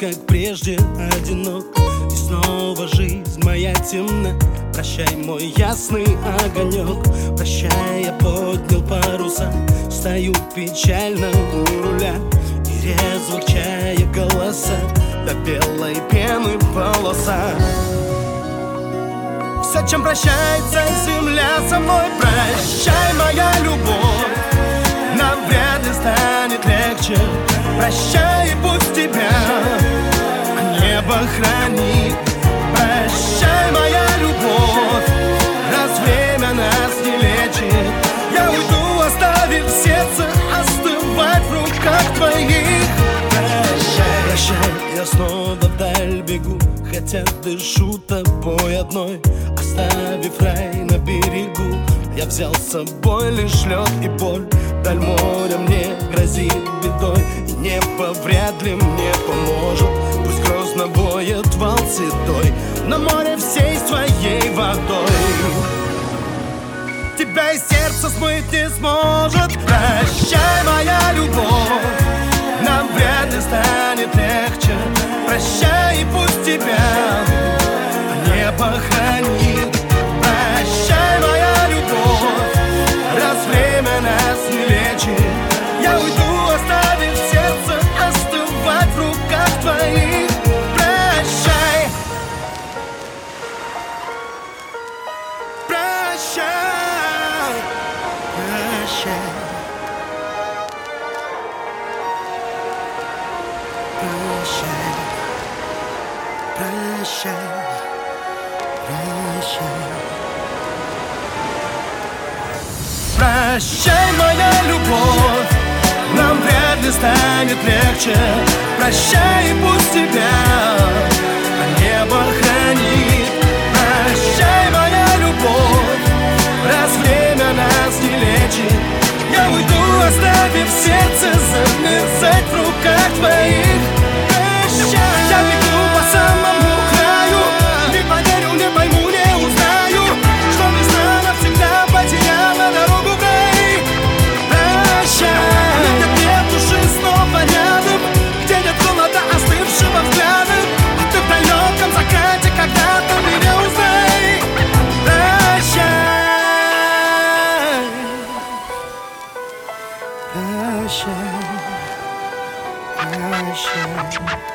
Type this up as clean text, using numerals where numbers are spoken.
как прежде, одинок. И снова жизнь моя темна. Прощай, мой ясный огонек. Прощай, я поднял паруса. Стою печально у руля, и резво к чая голоса до белой пены полоса. Все, чем прощается земля со мной. Прощай, моя любовь, нам вряд ли станет легче. Прощай, и пусть тебя небо хранит. Прощай, моя любовь, раз время нас не лечит. Я уйду, оставив сердце остывать в руках твоих. Прощай, прощай, я снова вдаль бегу, хотя дышу тобой одной. Оставив рай на берегу, я взял с собой лишь лед и боль. Даль моря мне грозит бедой, и небо вряд ли мне поможет. Пусть грозно воет вал седой, но море всей своей водой тебя из сердца смыть не сможет. Прощай, моя любовь, нам вряд ли станет легче. Прощай, и пусть тебя небо хранит. Прощай, моя любовь, раз время нас не лечит. Я уйду, оставив сердце остывать в руках твоих. Прощай, прощай, прощай, прощай, прощай, прощай. Прощай, моя любовь, нам вряд ли станет легче. Прощай, и пусть тебя небо хранит. Прощай, моя любовь, раз время нас не лечит. Я уйду, оставив сердце замерзать в руках твоих. Прощай, я бегу по самому краю, не поверю, не пойму, не узнаю, что весна навсегда потеряла дорогу в рай. Прощай, где нет души снова рядом, где нет холода остывшего взгляда, а ты в далеком закате когда-то меня узнай. Прощай, прощай, прощай.